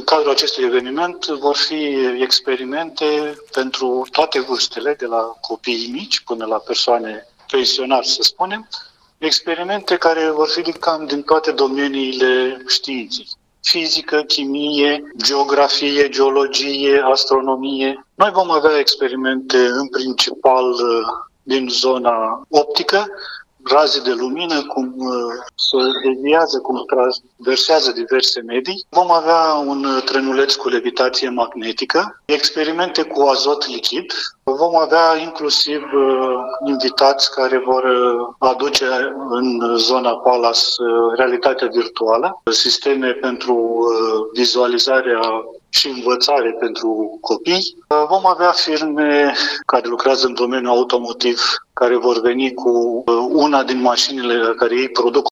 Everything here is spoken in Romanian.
cadrul acestui eveniment vor fi experimente pentru toate vârstele, de la copii mici până la persoane pensionari, să spunem, experimente care vor fi cam din toate domeniile științei. Fizică, chimie, geografie, geologie, astronomie. Noi vom avea experimente în principal din zona optică, raze de lumină, cum se deviază, cum traversează diverse medii. Vom avea un trenuleț cu levitație magnetică, experimente cu azot lichid. Vom avea inclusiv invitați care vor aduce în zona Palace realitatea virtuală, sisteme pentru vizualizarea și învățare pentru copii. Vom avea firme care lucrează în domeniul automotiv, care vor veni cu una din mașinile care ei produc